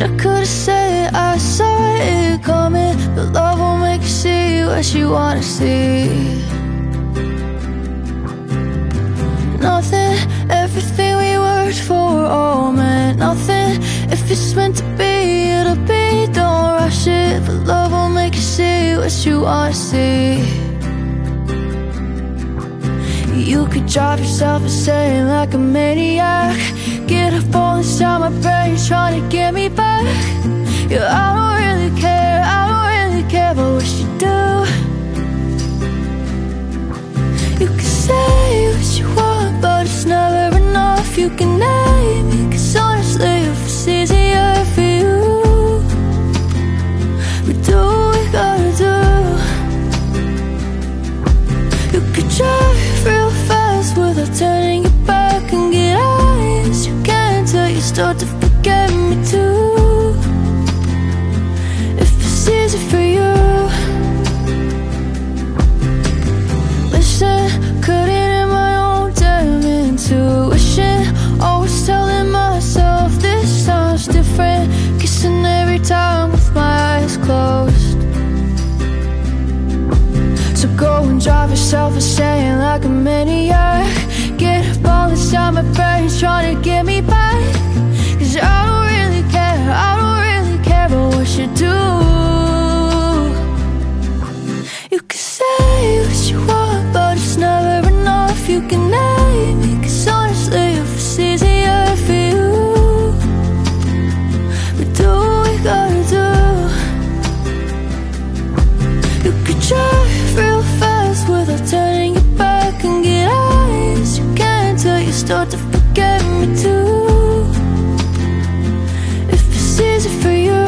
I could've said I saw it coming, but love will make you see what you wanna see. Nothing, everything we worked for, oh man, nothing. If it's meant to be, it'll be, don't rush it. But love will make you see what you wanna see. You could drive yourself insane like a maniac. Get up all inside my brain trying to get me back. Yeah, I don't really care, I don't really care about what you do. You can say what you want, but it's never enough. You can name me, 'cause honestly if it's easier for you, we do what we gotta do. You could drive real fast without turning your back, and get eyes you can't till you start to forget me too. If it's easy for you, listen, cutting in my own damn intuition. Always telling myself this sounds different. Kissing every time with my eyes closed. So go and drive yourself insane like a maniac. Get up all inside my brain trying to get me back. 'Cause I don't really care, I don't really care about what you do. You can say what you want, but it's never enough. You can name me, 'cause honestly if it's easier for you, we do what we gotta do. You could drive real fast without turning your back, and get eyes you can't till you start to forget me too. If it's easy for you,